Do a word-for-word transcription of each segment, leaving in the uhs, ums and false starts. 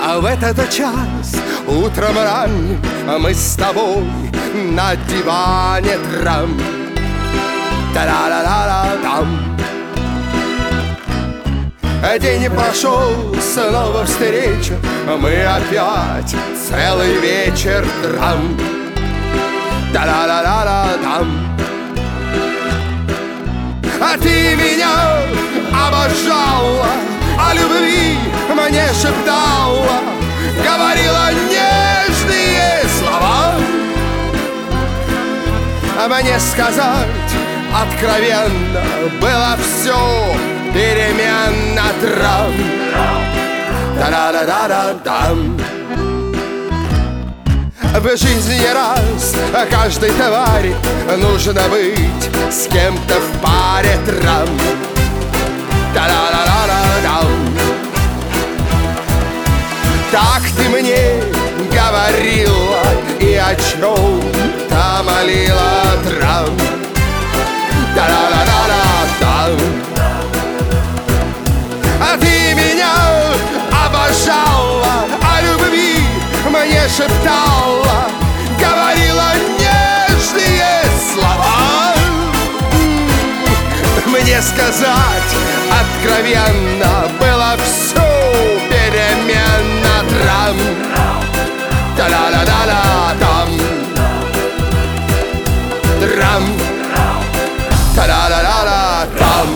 А в этот час, утром ранним, мы с тобой на диване трам. Та-да-да-да-да-там. День прошел, снова встреча, мы опять целый вечер трам. Та-да-да-да-да-там. А ты меня обожала, о любви мне шептала, говорила нежные слова. А мне сказать откровенно было все переменно трам. Та-да-да-да-да-там. В жизни не раз каждой твари нужно быть с кем-то в паре трам. Та-да-да-да-да-дам. Так ты мне говорила и о чем-то молила трам. Та-да-да-да-да-дам. А ты меня обожала, о любви мне шептала, говорила нежные слова. Мне сказать откровенно было все переменно трам. Та-да-да-да-да-там. Трам. Та-да-да-да-да-там.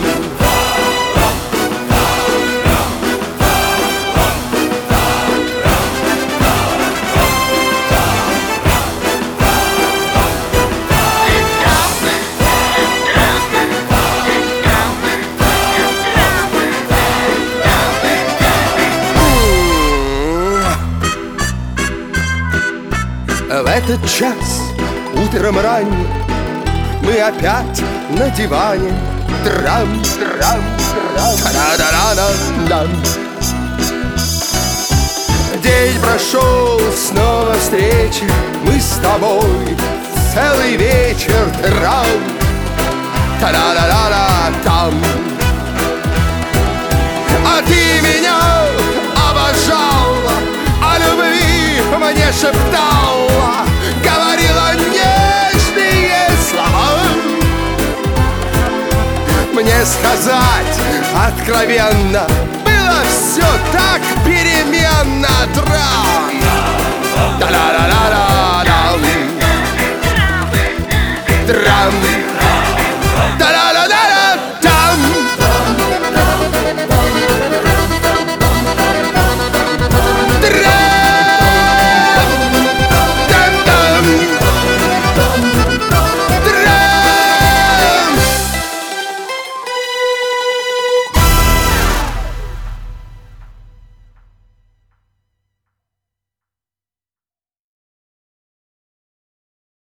В этот час, утром ранним, мы опять на диване трам, трам, трам, та-да-да-да-дам. День прошел, снова встреча, мы с тобой целый вечер трам. Та-да-да-да-да-там. А ты меня обожала, о любви мне шептала, говорила нежные слова. Мне сказать откровенно было все так переменно трам. Да-да-да-да-да-дам. Трам.